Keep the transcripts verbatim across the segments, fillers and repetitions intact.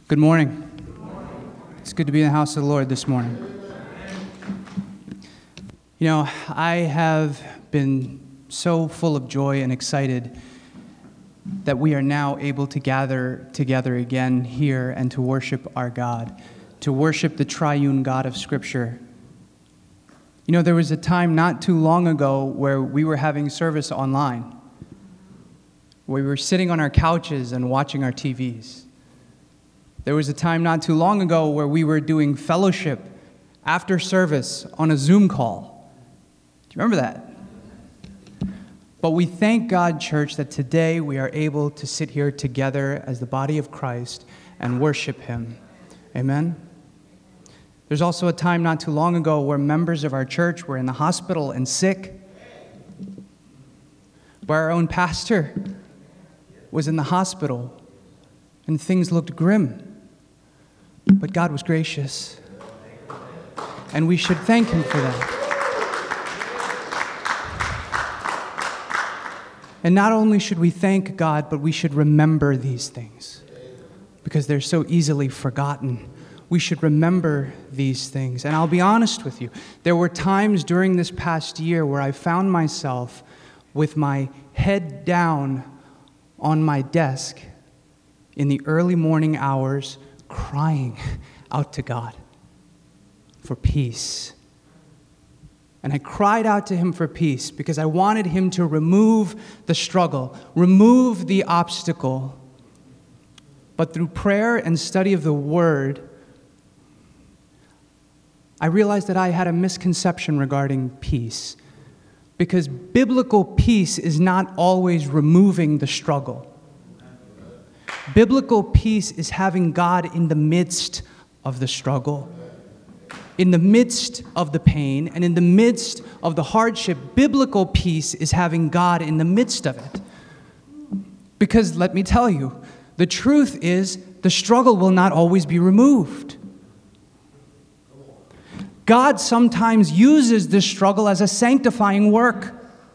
Good morning. It's good to be in the house of the Lord this morning. You know, I have been so full of joy and excited that we are now able to gather together again here and to worship our God, to worship the triune God of Scripture. You know, there was a time not too long ago where we were having service online. We were sitting on our couches and watching our T Vs. There was a time not too long ago where we were doing fellowship after service on a Zoom call. Do you remember that? But we thank God, church, that today we are able to sit here together as the body of Christ and worship Him. Amen? There's also a time not too long ago where members of our church were in the hospital and sick, where our own pastor was in the hospital and things looked grim. But God was gracious, and we should thank Him for that. And not only should we thank God, but we should remember these things because they're so easily forgotten. We should remember these things. And I'll be honest with you, there were times during this past year where I found myself with my head down on my desk in the early morning hours, crying out to God for peace. And I cried out to Him for peace because I wanted Him to remove the struggle, remove the obstacle. But through prayer and study of the Word, I realized that I had a misconception regarding peace. Because biblical peace is not always removing the struggle. Biblical peace is having God in the midst of the struggle, in the midst of the pain, and in the midst of the hardship. Biblical peace is having God in the midst of it. Because let me tell you, the truth is the struggle will not always be removed. God sometimes uses this struggle as a sanctifying work.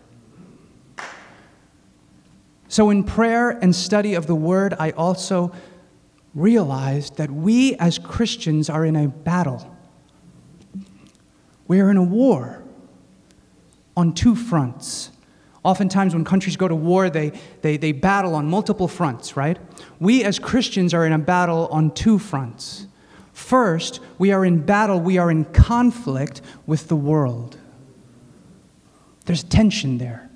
So in prayer and study of the Word, I also realized that we as Christians are in a battle. We are in a war on two fronts. Oftentimes when countries go to war, they, they, they battle on multiple fronts, right? We as Christians are in a battle on two fronts. First, we are in battle, we are in conflict with the world. There's tension there.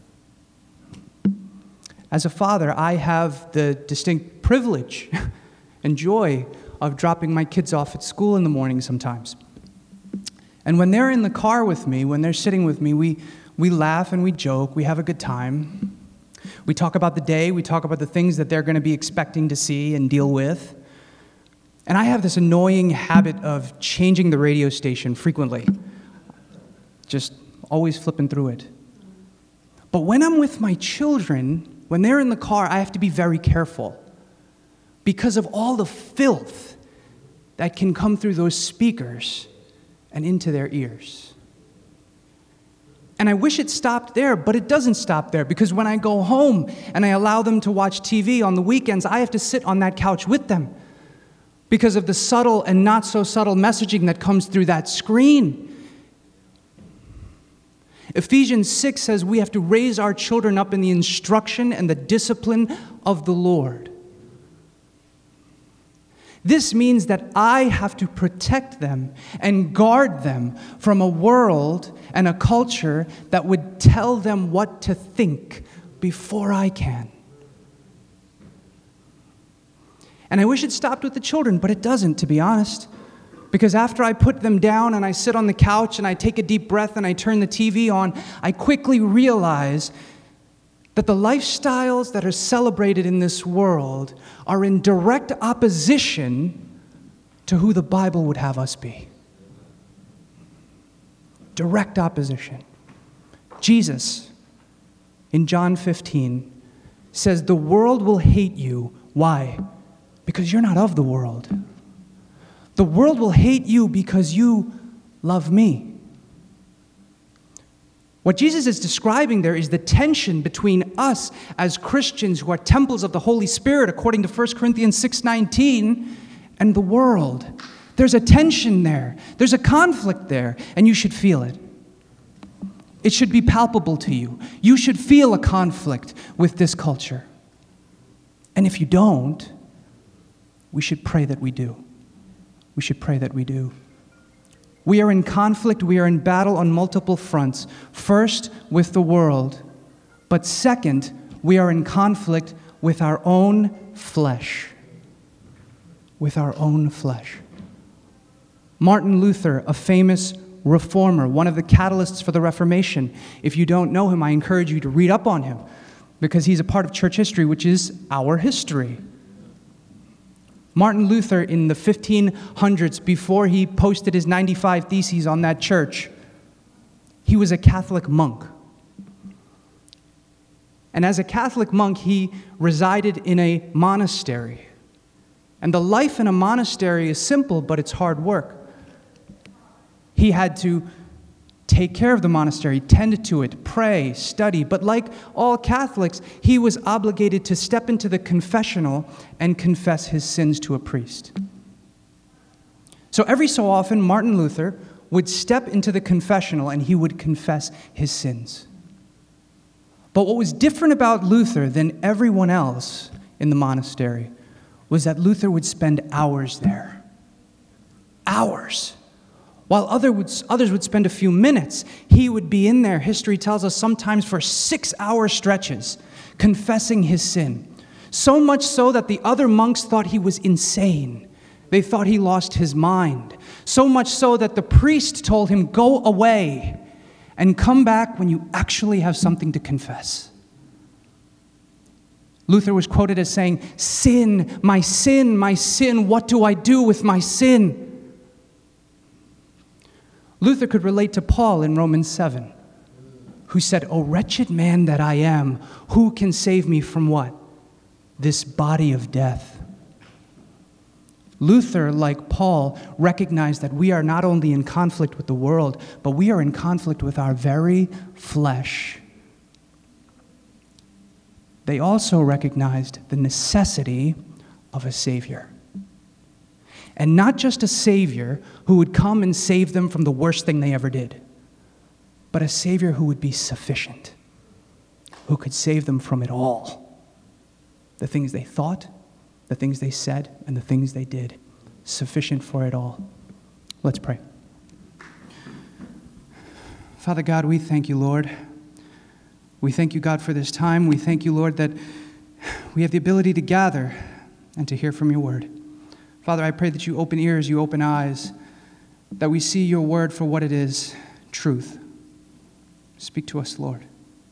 As a father, I have the distinct privilege and joy of dropping my kids off at school in the morning sometimes. And when they're in the car with me, when they're sitting with me, we, we laugh and we joke, we have a good time. We talk about the day, we talk about the things that they're going to be expecting to see and deal with. And I have this annoying habit of changing the radio station frequently, just always flipping through it. But when I'm with my children, when they're in the car, I have to be very careful because of all the filth that can come through those speakers and into their ears. And I wish it stopped there, but it doesn't stop there because when I go home and I allow them to watch T V on the weekends, I have to sit on that couch with them because of the subtle and not so subtle messaging that comes through that screen. Ephesians six says we have to raise our children up in the instruction and the discipline of the Lord. This means that I have to protect them and guard them from a world and a culture that would tell them what to think before I can. And I wish it stopped with the children, but it doesn't, to be honest. Because after I put them down and I sit on the couch and I take a deep breath and I turn the T V on, I quickly realize that the lifestyles that are celebrated in this world are in direct opposition to who the Bible would have us be. Direct opposition. Jesus, in John fifteen, says, "The world will hate you." Why? Because you're not of the world. The world will hate you because you love me. What Jesus is describing there is the tension between us as Christians who are temples of the Holy Spirit, according to First Corinthians six nineteen, and the world. There's a tension there. There's a conflict there, and you should feel it. It should be palpable to you. You should feel a conflict with this culture. And if you don't, we should pray that we do. We should pray that we do. We are in conflict. We are in battle on multiple fronts. First, with the world. But second, we are in conflict with our own flesh. With our own flesh. Martin Luther, a famous reformer, one of the catalysts for the Reformation. If you don't know him, I encourage you to read up on him because he's a part of church history, which is our history. Martin Luther, in the fifteen hundreds, before he posted his ninety-five Theses on that church, he was a Catholic monk. And as a Catholic monk, he resided in a monastery. And the life in a monastery is simple, but it's hard work. He had to take care of the monastery, tend to it, pray, study. But like all Catholics, he was obligated to step into the confessional and confess his sins to a priest. So every so often, Martin Luther would step into the confessional and he would confess his sins. But what was different about Luther than everyone else in the monastery was that Luther would spend hours there. Hours. While other would, others would spend a few minutes, he would be in there, history tells us, sometimes for six-hour stretches, confessing his sin. So much so that the other monks thought he was insane. They thought he lost his mind. So much so that the priest told him, "Go away and come back when you actually have something to confess." Luther was quoted as saying, "Sin, my sin, my sin, what do I do with my sin?" Luther could relate to Paul in Romans seven, who said, "O wretched man that I am, who can save me from what? This body of death." Luther, like Paul, recognized that we are not only in conflict with the world, but we are in conflict with our very flesh. They also recognized the necessity of a Savior. And not just a Savior who would come and save them from the worst thing they ever did, but a Savior who would be sufficient, who could save them from it all. The things they thought, the things they said, and the things they did. Sufficient for it all. Let's pray. Father God, we thank you, Lord. We thank you, God, for this time. We thank you, Lord, that we have the ability to gather and to hear from your word. Father, I pray that you open ears, you open eyes, that we see your word for what it is, truth. Speak to us, Lord.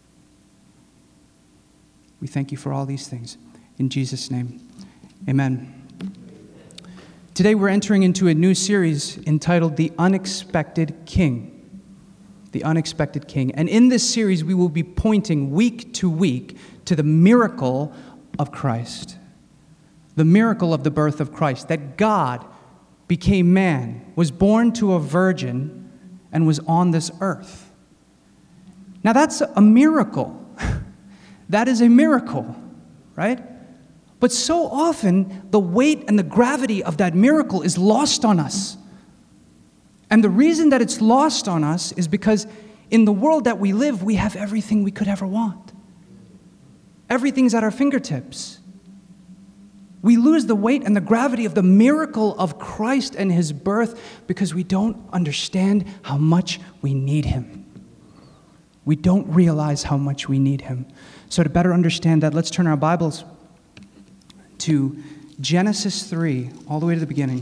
We thank you for all these things. In Jesus' name, amen. Today we're entering into a new series entitled The Unexpected King. The Unexpected King. And in this series, we will be pointing week to week to the miracle of Christ. The miracle of the birth of Christ, that God became man, was born to a virgin, and was on this earth. Now that's a miracle. That is a miracle, right? But so often, the weight and the gravity of that miracle is lost on us. And the reason that it's lost on us is because in the world that we live, we have everything we could ever want. Everything's at our fingertips. We lose the weight and the gravity of the miracle of Christ and his birth because we don't understand how much we need him. We don't realize how much we need him. So to better understand that, let's turn our Bibles to Genesis three, all the way to the beginning.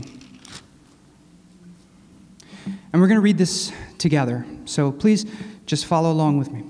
And we're going to read this together. So please just follow along with me.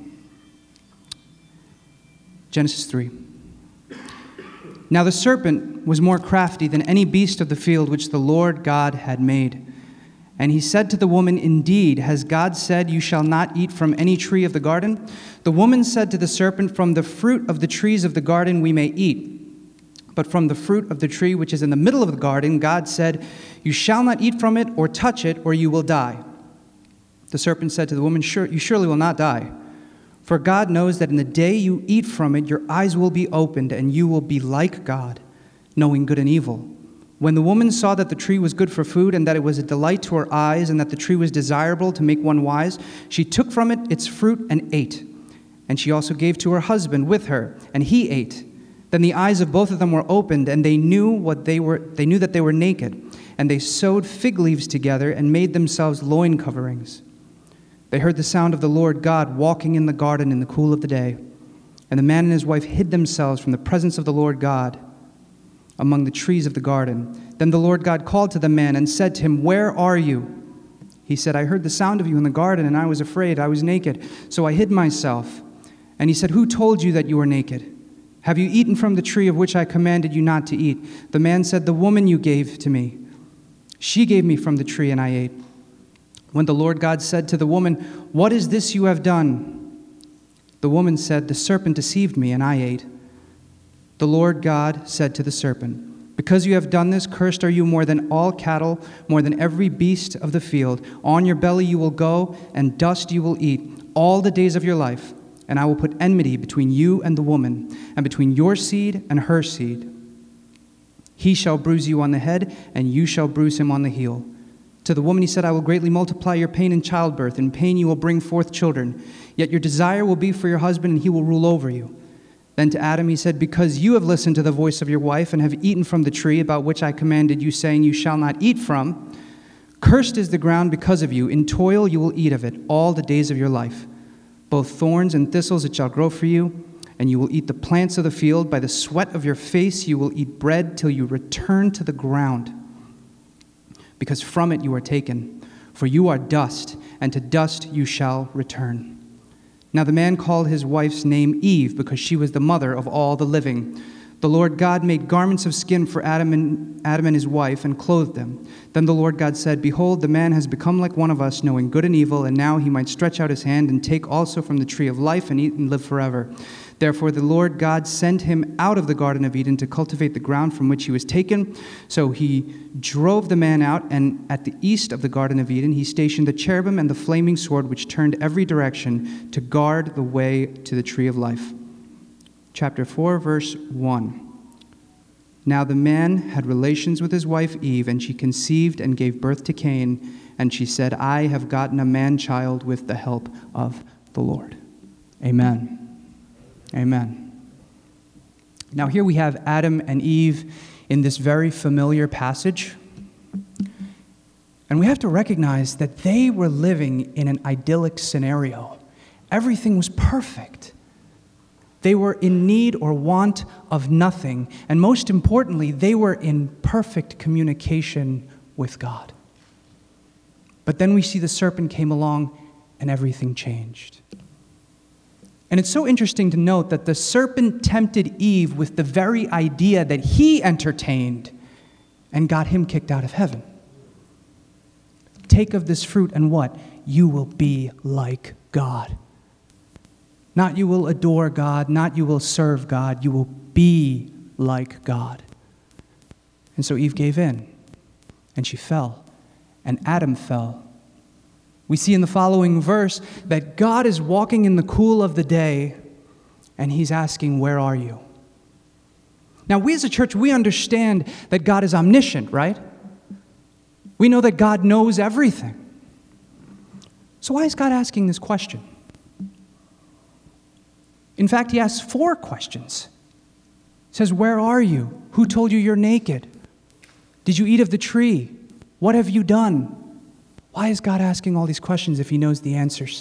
Genesis three. Now the serpent was more crafty than any beast of the field which the Lord God had made. And he said to the woman, "Indeed, has God said, 'You shall not eat from any tree of the garden?' The woman said to the serpent, 'From the fruit of the trees of the garden we may eat. But from the fruit of the tree which is in the middle of the garden, God said, 'You shall not eat from it or touch it, or you will die.' The serpent said to the woman, 'Sure, you surely will not die. For God knows that in the day you eat from it, your eyes will be opened, and you will be like God, knowing good and evil. When the woman saw that the tree was good for food, and that it was a delight to her eyes, and that the tree was desirable to make one wise, she took from it its fruit and ate. And she also gave to her husband with her, and he ate. Then the eyes of both of them were opened, and they knew what they were. They knew that they were naked, and they sewed fig leaves together and made themselves loin coverings. They heard the sound of the Lord God walking in the garden in the cool of the day, and the man and his wife hid themselves from the presence of the Lord God among the trees of the garden. Then the Lord God called to the man and said to him, "Where are you?" He said, "I heard the sound of you in the garden, and I was afraid. I was naked, so I hid myself." And he said, "Who told you that you were naked? Have you eaten from the tree of which I commanded you not to eat?" The man said, "The woman you gave to me. She gave me from the tree, and I ate." When the Lord God said to the woman, "What is this you have done?" The woman said, "The serpent deceived me, and I ate." The Lord God said to the serpent, "Because you have done this, cursed are you more than all cattle, more than every beast of the field. On your belly you will go, and dust you will eat all the days of your life. And I will put enmity between you and the woman, and between your seed and her seed. He shall bruise you on the head, and you shall bruise him on the heel." To the woman he said, "I will greatly multiply your pain in childbirth. In pain you will bring forth children. Yet your desire will be for your husband, and he will rule over you." Then to Adam he said, "Because you have listened to the voice of your wife, and have eaten from the tree about which I commanded you, saying, 'You shall not eat from,' cursed is the ground because of you. In toil you will eat of it all the days of your life. Both thorns and thistles it shall grow for you, and you will eat the plants of the field. By the sweat of your face you will eat bread till you return to the ground, because from it you are taken. For you are dust, and to dust you shall return." Now the man called his wife's name Eve, because she was the mother of all the living. The Lord God made garments of skin for Adam and, Adam and his wife, and clothed them. Then the Lord God said, "Behold, the man has become like one of us, knowing good and evil, and now he might stretch out his hand and take also from the tree of life and eat and live forever." Therefore the Lord God sent him out of the Garden of Eden to cultivate the ground from which he was taken. So he drove the man out, and at the east of the Garden of Eden he stationed the cherubim and the flaming sword, which turned every direction to guard the way to the tree of life. Chapter four, verse one. Now the man had relations with his wife Eve, and she conceived and gave birth to Cain. And she said, "I have gotten a man-child with the help of the Lord." Amen. Amen. Now here we have Adam and Eve in this very familiar passage. And we have to recognize that they were living in an idyllic scenario. Everything was perfect. They were in need or want of nothing. And most importantly, they were in perfect communication with God. But then we see the serpent came along and everything changed. And it's so interesting to note that the serpent tempted Eve with the very idea that he entertained and got him kicked out of heaven. Take of this fruit and what? You will be like God. Not you will adore God, not you will serve God, you will be like God. And so Eve gave in, and she fell, and Adam fell. We see in the following verse that God is walking in the cool of the day, and he's asking, "Where are you?" Now, we as a church, we understand that God is omniscient, right? We know that God knows everything. So why is God asking this question? In fact, he asks four questions. He says, "Where are you? Who told you you're naked? Did you eat of the tree? What have you done?" Why is God asking all these questions if he knows the answers?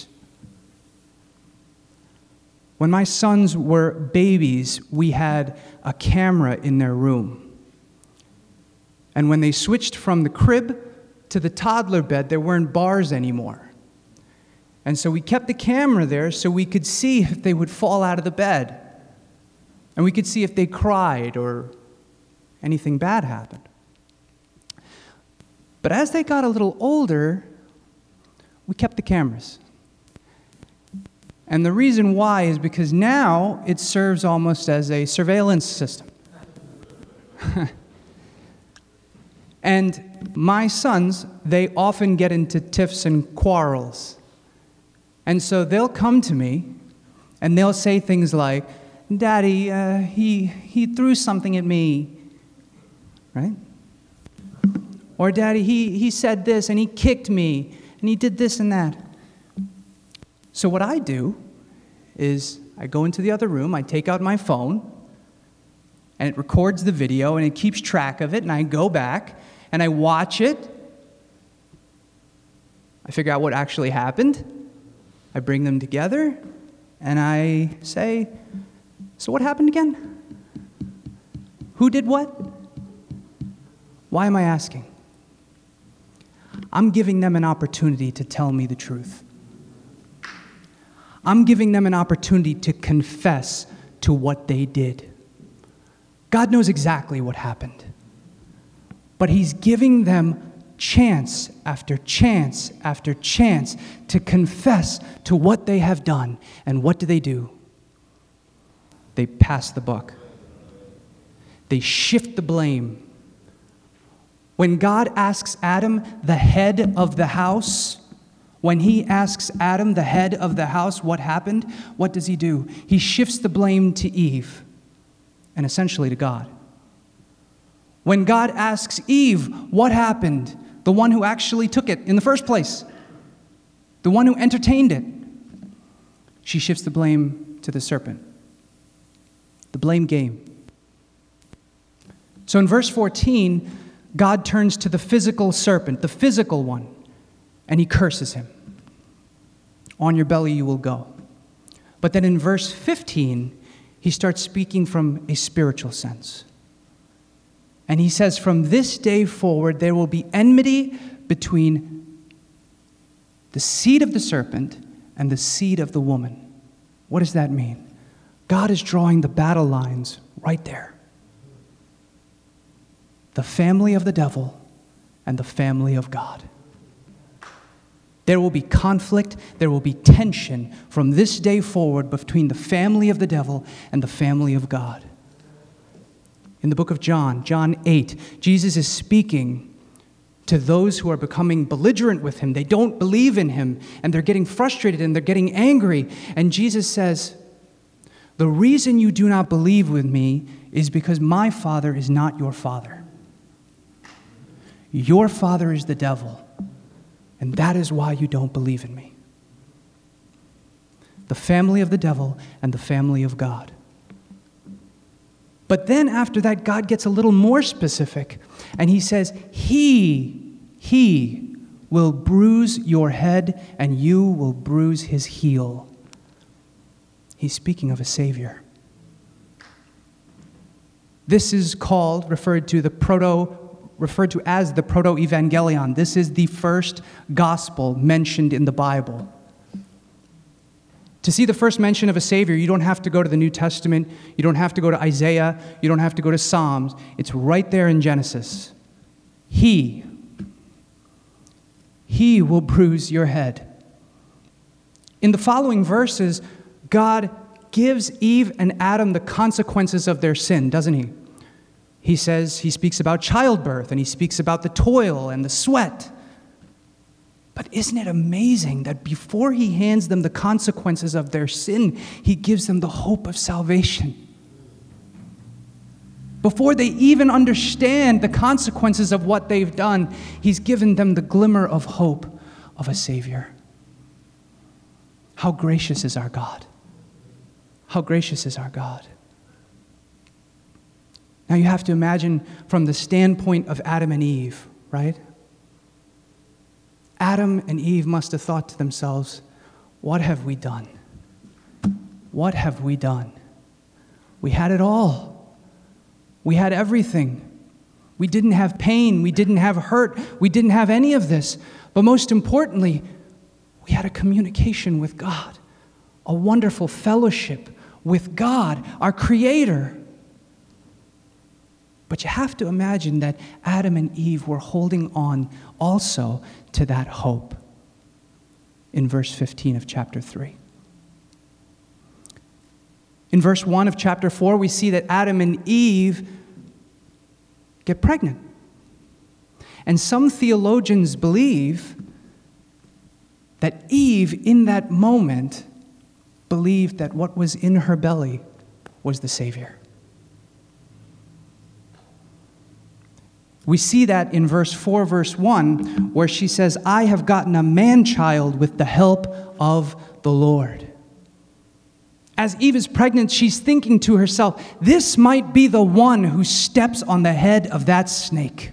When my sons were babies, we had a camera in their room. And when they switched from the crib to the toddler bed, there weren't bars anymore. And so we kept the camera there so we could see if they would fall out of the bed. And we could see if they cried or anything bad happened. But as they got a little older, we kept the cameras. And the reason why is because now it serves almost as a surveillance system. And my sons, they often get into tiffs and quarrels. And so they'll come to me, and they'll say things like, "Daddy, uh, he, he threw something at me," right? Or, Daddy, he, he said this, and he kicked me, and he did this and that. So what I do is I go into the other room, I take out my phone, and it records the video, and it keeps track of it, and I go back, and I watch it. I figure out what actually happened. I bring them together, and I say, so what happened again? Who did what? Why am I asking? I'm giving them an opportunity to tell me the truth. I'm giving them an opportunity to confess to what they did. God knows exactly what happened. But he's giving them chance after chance after chance to confess to what they have done. And what do they do? They pass the buck. They shift the blame. When God asks Adam, the head of the house, when he asks Adam, the head of the house, what happened? What does he do? He shifts the blame to Eve and essentially to God. When God asks Eve, what happened? The one who actually took it in the first place, the one who entertained it, she shifts the blame to the serpent. The blame game. So in verse fourteen, God turns to the physical serpent, the physical one, and he curses him. On your belly you will go. But then in verse fifteen, he starts speaking from a spiritual sense. And he says, from this day forward, there will be enmity between the seed of the serpent and the seed of the woman. What does that mean? God is drawing the battle lines right there. The family of the devil and the family of God. There will be conflict, there will be tension from this day forward between the family of the devil and the family of God. In the book of John, John eight, Jesus is speaking to those who are becoming belligerent with him. They don't believe in him, and they're getting frustrated, and they're getting angry. And Jesus says, the reason you do not believe with me is because my Father is not your Father. Your father is the devil, and that is why you don't believe in me. The family of the devil and the family of God. But then after that, God gets a little more specific, and he says, He, he will bruise your head, and you will bruise his heel. He's speaking of a Savior. This is called, referred to the proto, referred to as the proto-evangelion. This is the first gospel mentioned in the Bible. To see the first mention of a Savior, you don't have to go to the New Testament. You don't have to go to Isaiah. You don't have to go to Psalms. It's right there in Genesis. He, he will bruise your head. In the following verses, God gives Eve and Adam the consequences of their sin, doesn't he? He says, he speaks about childbirth, and he speaks about the toil and the sweat. But isn't it amazing that before he hands them the consequences of their sin, he gives them the hope of salvation? Before they even understand the consequences of what they've done, he's given them the glimmer of hope of a Savior. How gracious is our God? How gracious is our God? Now you have to imagine from the standpoint of Adam and Eve, right? Adam and Eve must have thought to themselves, what have we done? What have we done? We had it all. We had everything. We didn't have pain. We didn't have hurt. We didn't have any of this. But most importantly, we had a communication with God, a wonderful fellowship with God, our Creator. But you have to imagine that Adam and Eve were holding on also to that hope in verse fifteen of chapter three. In verse one of chapter four, we see that Adam and Eve get pregnant. And some theologians believe that Eve, in that moment, believed that what was in her belly was the Savior. We see that in verse four, verse one, where she says, I have gotten a man-child with the help of the Lord. As Eve is pregnant, she's thinking to herself, this might be the one who steps on the head of that snake.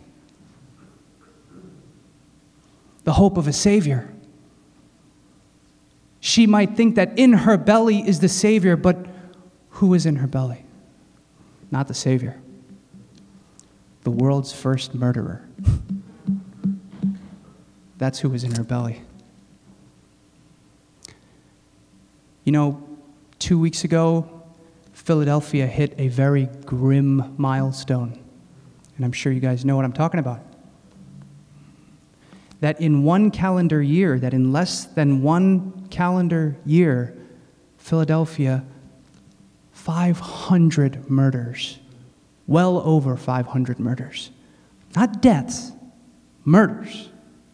The hope of a Savior. She might think that in her belly is the Savior, but who is in her belly? Not the Savior. The world's first murderer. That's who was in her belly. You know, two weeks ago, Philadelphia hit a very grim milestone. And I'm sure you guys know what I'm talking about. That in one calendar year, that in less than one calendar year, Philadelphia, five hundred murders. Well over five hundred murders. Not deaths, murders.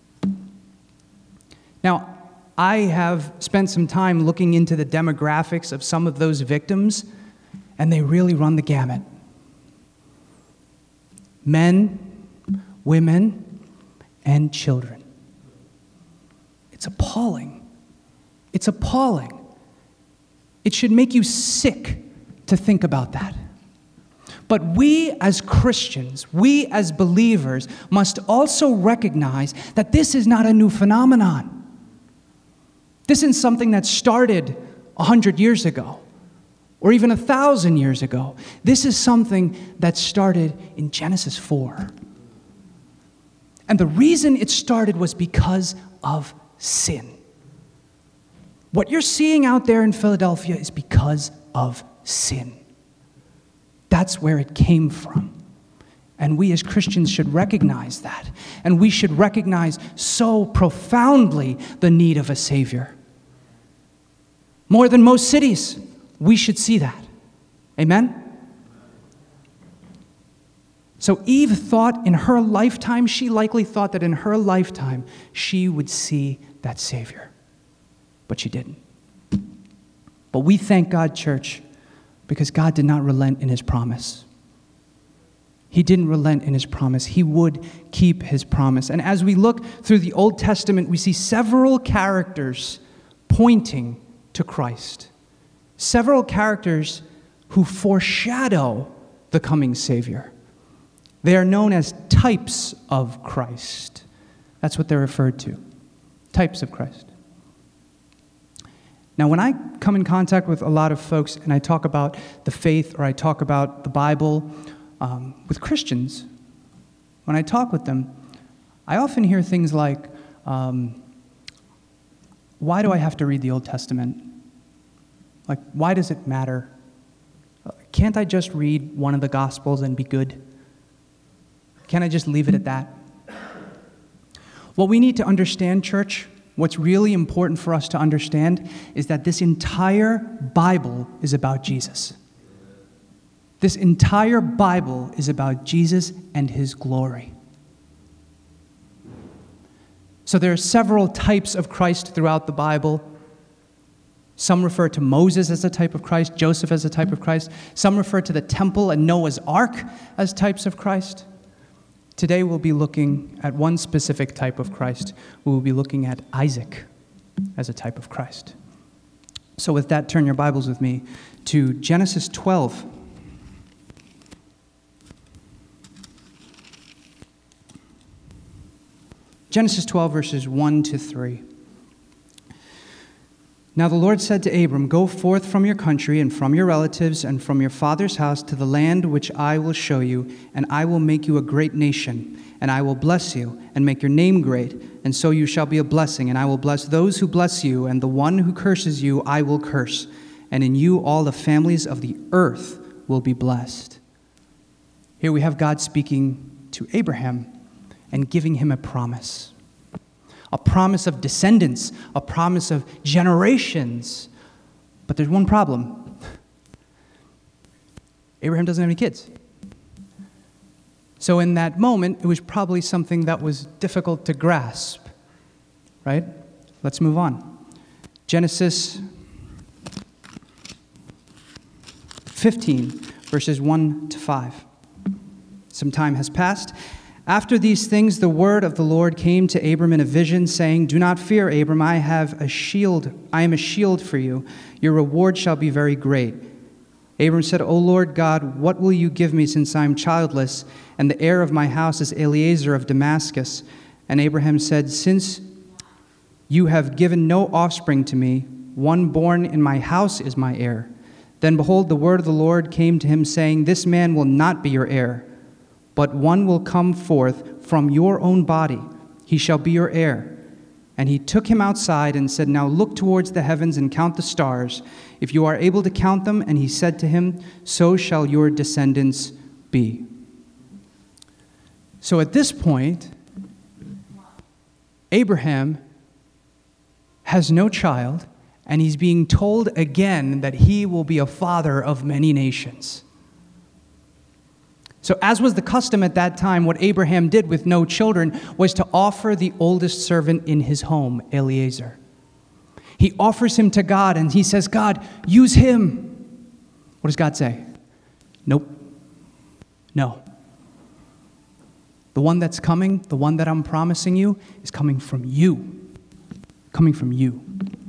Now, I have spent some time looking into the demographics of some of those victims, and they really run the gamut. Men, women, and children. It's appalling. It's appalling. It should make you sick to think about that. But we as Christians, we as believers, must also recognize that this is not a new phenomenon. This isn't something that started a hundred years ago, or even a thousand years ago. This is something that started in Genesis four. And the reason it started was because of sin. What you're seeing out there in Philadelphia is because of sin. That's where it came from. And we as Christians should recognize that. And we should recognize so profoundly the need of a Savior. More than most cities, we should see that. Amen? So Eve thought in her lifetime, she likely thought that in her lifetime, she would see that Savior. But she didn't. But we thank God, church, because God did not relent in his promise. He didn't relent in his promise. He would keep his promise. And as we look through the Old Testament, we see several characters pointing to Christ. Several characters who foreshadow the coming Savior. They are known as types of Christ. That's what they're referred to. Types of Christ. Now, when I come in contact with a lot of folks and I talk about the faith or I talk about the Bible um, with Christians, when I talk with them, I often hear things like, um, why do I have to read the Old Testament? Like, why does it matter? Can't I just read one of the Gospels and be good? Can't I just leave it at that? What we need to understand, church, what's really important for us to understand is that this entire Bible is about Jesus. This entire Bible is about Jesus and his glory. So there are several types of Christ throughout the Bible. Some refer to Moses as a type of Christ, Joseph as a type of Christ. Some refer to the temple and Noah's ark as types of Christ. Today we'll be looking at one specific type of Christ. We will be looking at Isaac as a type of Christ. So with that, turn your Bibles with me to Genesis twelve. Genesis twelve, verses one to three. Now the Lord said to Abram, "Go forth from your country and from your relatives and from your father's house to the land which I will show you, and I will make you a great nation, and I will bless you and make your name great, and so you shall be a blessing, and I will bless those who bless you, and the one who curses you I will curse, and in you all the families of the earth will be blessed." Here we have God speaking to Abraham and giving him a promise. A promise of descendants, a promise of generations. But there's one problem. Abraham doesn't have any kids. So in that moment, it was probably something that was difficult to grasp. Right? Let's move on. Genesis fifteen, verses one to five. Some time has passed, After these things, the word of the Lord came to Abram in a vision, saying, "Do not fear, Abram, I have a shield. I am a shield for you. Your reward shall be very great." Abram said, "O Lord God, what will you give me, since I am childless, and the heir of my house is Eliezer of Damascus?" And Abraham said, "Since you have given no offspring to me, one born in my house is my heir." Then behold, the word of the Lord came to him, saying, "This man will not be your heir, but one will come forth from your own body. He shall be your heir." And he took him outside and said, "Now look towards the heavens and count the stars, if you are able to count them." And he said to him, "So shall your descendants be." So at this point, Abraham has no child, and he's being told again that he will be a father of many nations. So as was the custom at that time, what Abraham did with no children was to offer the oldest servant in his home, Eliezer. He offers him to God, and he says, "God, use him." What does God say? Nope. No. The one that's coming, the one that I'm promising you, is coming from you. Coming from you.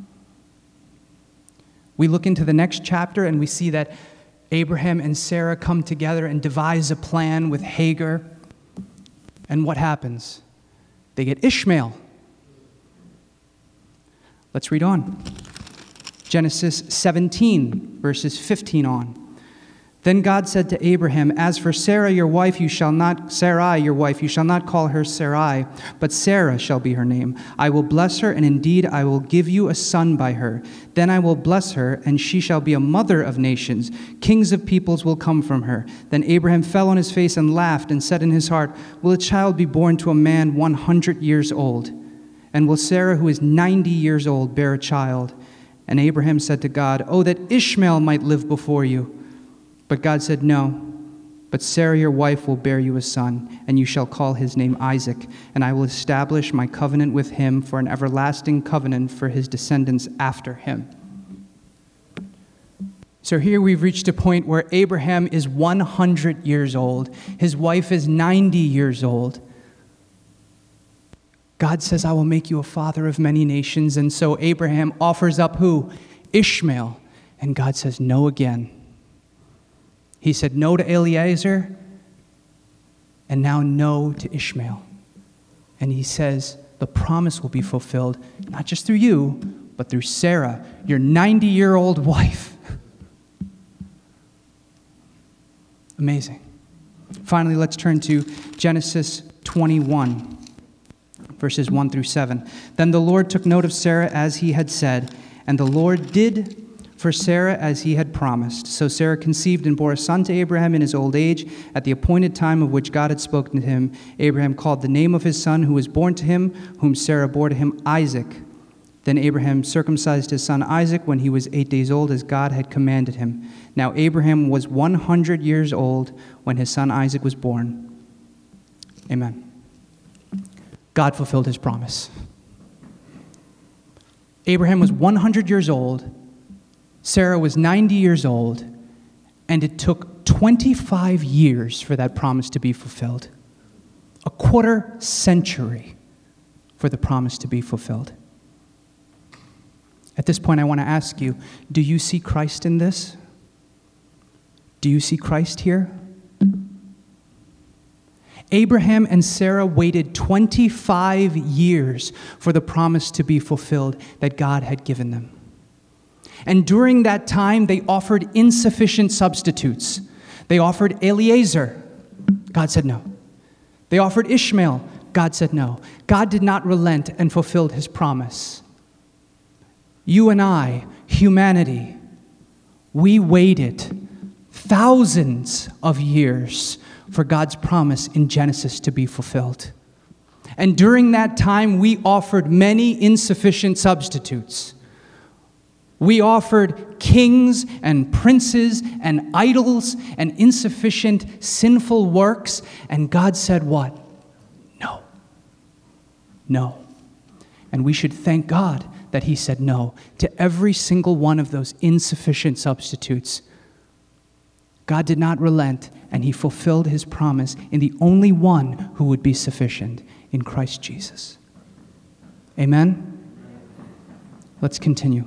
We look into the next chapter and we see that Abraham and Sarah come together and devise a plan with Hagar. And what happens? They get Ishmael. Let's read on. Genesis seventeen, verses fifteen on. Then God said to Abraham, "As for Sarah your wife, you shall not, Sarai your wife, you shall not call her Sarai, but Sarah shall be her name. I will bless her, and indeed I will give you a son by her. Then I will bless her, and she shall be a mother of nations. Kings of peoples will come from her." Then Abraham fell on his face and laughed, and said in his heart, "Will a child be born to a man one hundred years old? And will Sarah, who is ninety years old, bear a child?" And Abraham said to God, "Oh, that Ishmael might live before you." But God said, "No, but Sarah your wife will bear you a son, and you shall call his name Isaac, and I will establish my covenant with him for an everlasting covenant for his descendants after him." So here we've reached a point where Abraham is one hundred years old. His wife is ninety years old. God says, "I will make you a father of many nations." And so Abraham offers up who? Ishmael. And God says no again. He said no to Eliezer, and now no to Ishmael. And he says the promise will be fulfilled, not just through you, but through Sarah, your ninety-year-old wife. Amazing. Finally, let's turn to Genesis twenty-one, verses one through seven. Then the Lord took note of Sarah as he had said, and the Lord did for Sarah as he had promised. So Sarah conceived and bore a son to Abraham in his old age, at the appointed time of which God had spoken to him. Abraham called the name of his son who was born to him, whom Sarah bore to him, Isaac. Then Abraham circumcised his son Isaac when he was eight days old, as God had commanded him. Now Abraham was one hundred years old when his son Isaac was born. Amen. God fulfilled his promise. Abraham was one hundred years old. Sarah was ninety years old, and it took twenty-five years for that promise to be fulfilled. A quarter century for the promise to be fulfilled. At this point, I want to ask you, do you see Christ in this? Do you see Christ here? Abraham and Sarah waited twenty-five years for the promise to be fulfilled that God had given them. And during that time, they offered insufficient substitutes. They offered Eliezer. God said no. They offered Ishmael. God said no. God did not relent and fulfilled his promise. You and I, humanity, we waited thousands of years for God's promise in Genesis to be fulfilled. And during that time, we offered many insufficient substitutes. We offered kings and princes and idols and insufficient sinful works. And God said what? No. No. And we should thank God that he said no to every single one of those insufficient substitutes. God did not relent and he fulfilled his promise in the only one who would be sufficient, in Christ Jesus. Amen? Let's continue.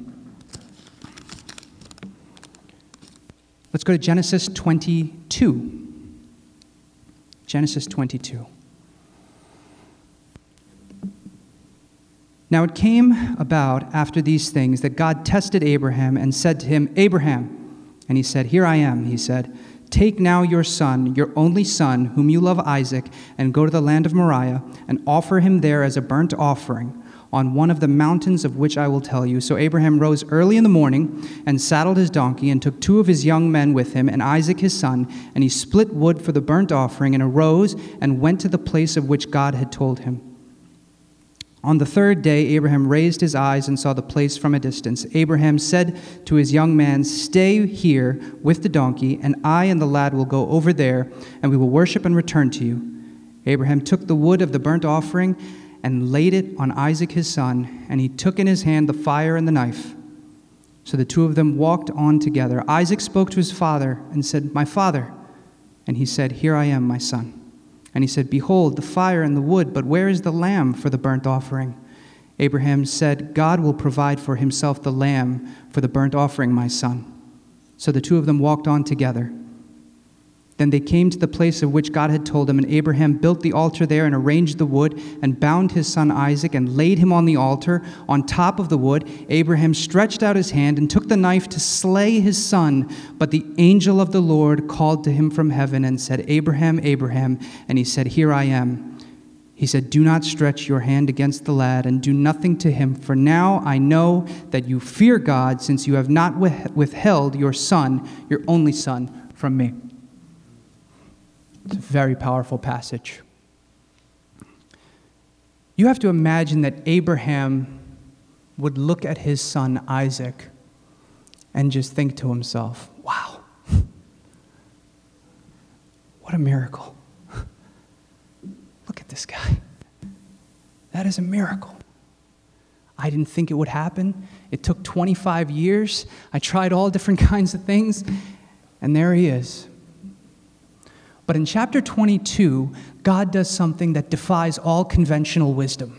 Let's go to Genesis twenty-two. Genesis twenty-two. Now it came about after these things that God tested Abraham and said to him, Abraham. And he said, Here I am, he said. Take now your son, your only son, whom you love, Isaac, and go to the land of Moriah, and offer him there as a burnt offering on one of the mountains of which I will tell you. So Abraham rose early in the morning and saddled his donkey and took two of his young men with him and Isaac his son, and he split wood for the burnt offering and arose and went to the place of which God had told him. On the third day, Abraham raised his eyes and saw the place from a distance. Abraham said to his young man, Stay here with the donkey, and I and the lad will go over there, and we will worship and return to you. Abraham took the wood of the burnt offering and laid it on Isaac his son, and he took in his hand the fire and the knife. So the two of them walked on together. Isaac spoke to his father and said, My father. And he said, Here I am, my son. And he said, Behold, the fire and the wood, but where is the lamb for the burnt offering? Abraham said, God will provide for himself the lamb for the burnt offering, my son. So the two of them walked on together. Then they came to the place of which God had told him, and Abraham built the altar there and arranged the wood and bound his son Isaac and laid him on the altar on top of the wood. Abraham stretched out his hand and took the knife to slay his son. But the angel of the Lord called to him from heaven and said, Abraham, Abraham. And he said, Here I am. He said, Do not stretch your hand against the lad and do nothing to him, for now I know that you fear God, since you have not withheld your son, your only son, from me. It's a very powerful passage. You have to imagine that Abraham would look at his son Isaac and just think to himself, wow, what a miracle. Look at this guy. That is a miracle. I didn't think it would happen. It took twenty-five years. I tried all different kinds of things, and there he is. But in chapter twenty-two, God does something that defies all conventional wisdom.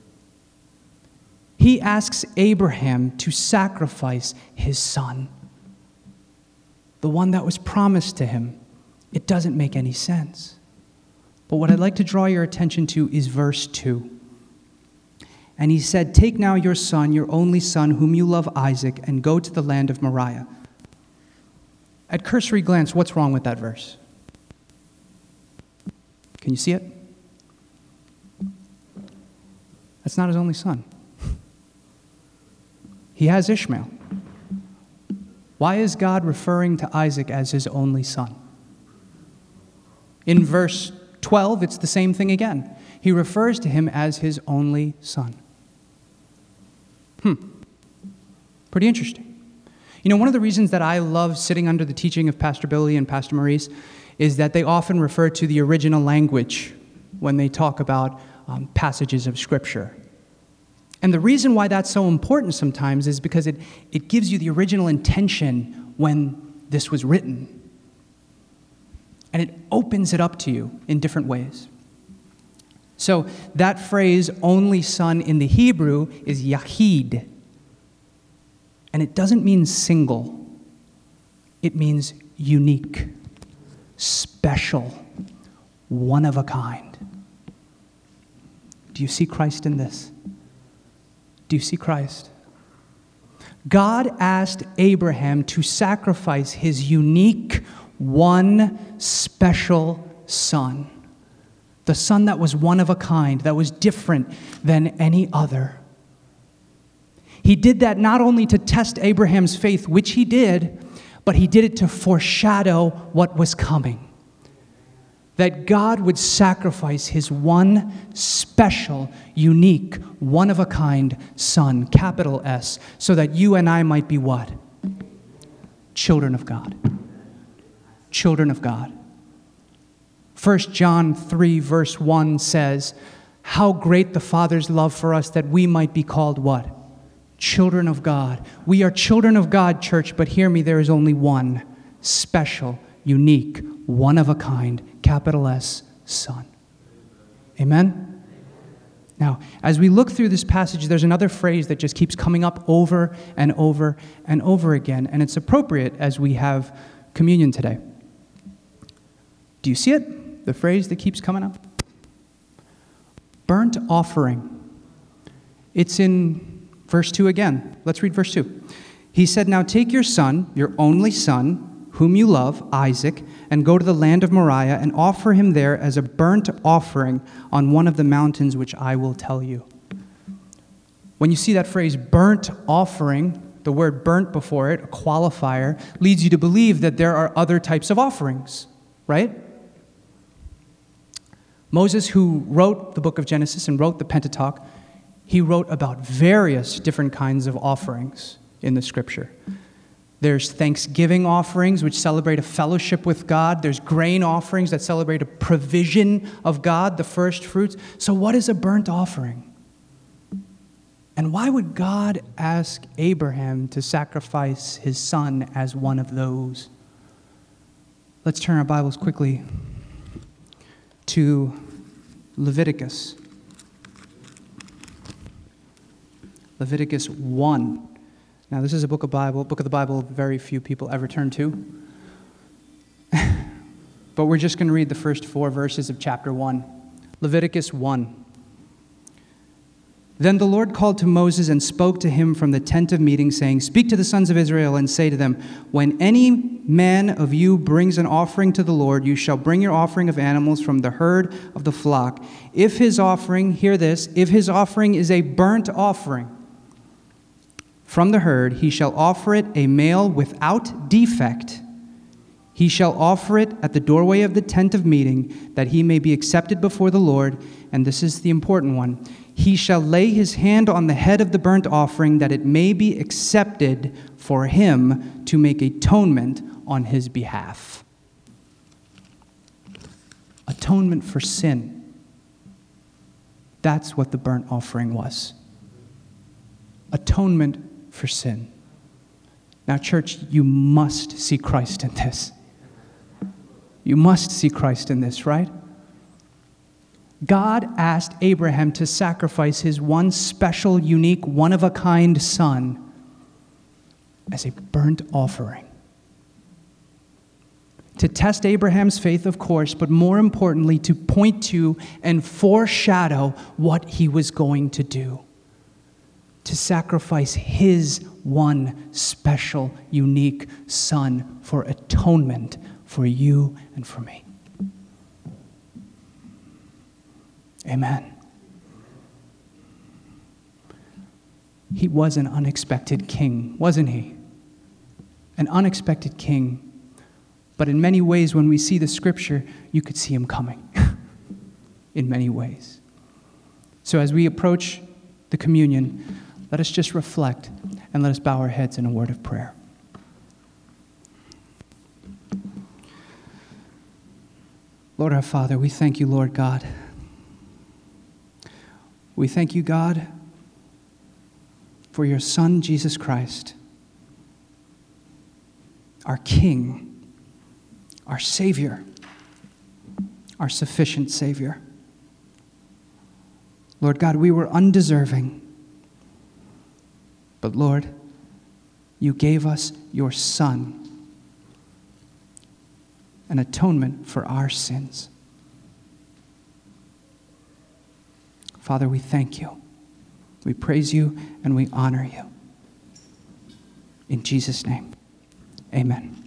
He asks Abraham to sacrifice his son, the one that was promised to him. It doesn't make any sense. But what I'd like to draw your attention to is verse two. And he said, Take now your son, your only son, whom you love, Isaac, and go to the land of Moriah. At cursory glance, what's wrong with that verse? Can you see it? That's not his only son. He has Ishmael. Why is God referring to Isaac as his only son? In verse twelve, it's the same thing again. He refers to him as his only son. Hmm. Pretty interesting. You know, one of the reasons that I love sitting under the teaching of Pastor Billy and Pastor Maurice is that they often refer to the original language when they talk about um, passages of Scripture. And the reason why that's so important sometimes is because it, it gives you the original intention when this was written. And it opens it up to you in different ways. So that phrase, only son, in the Hebrew is yahid. And it doesn't mean single. It means unique, special, one of a kind. Do you see Christ in this? Do you see Christ? God asked Abraham to sacrifice his unique, one special son. The son that was one of a kind, that was different than any other. He did that not only to test Abraham's faith, which he did, but he did it to foreshadow what was coming. That God would sacrifice his one special, unique, one-of-a-kind son, capital S, so that you and I might be what? Children of God. Children of God. First John three, verse one says, how great the Father's love for us that we might be called what? Children of God. We are children of God, church, but hear me, there is only one special, unique, one of a kind, capital S, Son. Amen? Now, as we look through this passage, there's another phrase that just keeps coming up over and over and over again, and it's appropriate as we have communion today. Do you see it? The phrase that keeps coming up? Burnt offering. It's in verse two again. Let's read verse two. He said, "Now take your son, your only son, whom you love, Isaac, and go to the land of Moriah and offer him there as a burnt offering on one of the mountains which I will tell you." When you see that phrase, burnt offering, the word burnt before it, a qualifier, leads you to believe that there are other types of offerings, right? Moses, who wrote the book of Genesis and wrote the Pentateuch, he wrote about various different kinds of offerings in the scripture. There's thanksgiving offerings, which celebrate a fellowship with God. There's grain offerings that celebrate a provision of God, the first fruits. So what is a burnt offering? And why would God ask Abraham to sacrifice his son as one of those? Let's turn our Bibles quickly to Leviticus. Leviticus one. Now, this is a book of Bible, book of the Bible very few people ever turn to. But we're just going to read the first four verses of chapter one. Leviticus one. Then the Lord called to Moses and spoke to him from the tent of meeting, saying, "Speak to the sons of Israel and say to them, when any man of you brings an offering to the Lord, you shall bring your offering of animals from the herd of the flock. If his offering," hear this, "if his offering is a burnt offering from the herd, he shall offer it a male without defect. He shall offer it at the doorway of the tent of meeting, that he may be accepted before the Lord." And this is the important one. "He shall lay his hand on the head of the burnt offering, that it may be accepted for him to make atonement on his behalf." Atonement for sin. That's what the burnt offering was. Atonement for sin. Now, church, you must see Christ in this. You must see Christ in this, right? God asked Abraham to sacrifice his one special, unique, one-of-a-kind son as a burnt offering. To test Abraham's faith, of course, but more importantly, to point to and foreshadow what he was going to do. To sacrifice his one special, unique son for atonement for you and for me. Amen. He was an unexpected king, wasn't he? An unexpected king. But in many ways, when we see the scripture, you could see him coming. In many ways. So as we approach the communion, let us just reflect and let us bow our heads in a word of prayer. Lord our Father, we thank you, Lord God. We thank you, God, for your Son, Jesus Christ, our King, our Savior, our sufficient Savior. Lord God, we were undeserving, but Lord, you gave us your Son, an atonement for our sins. Father, we thank you. We praise you and we honor you. In Jesus' name, amen.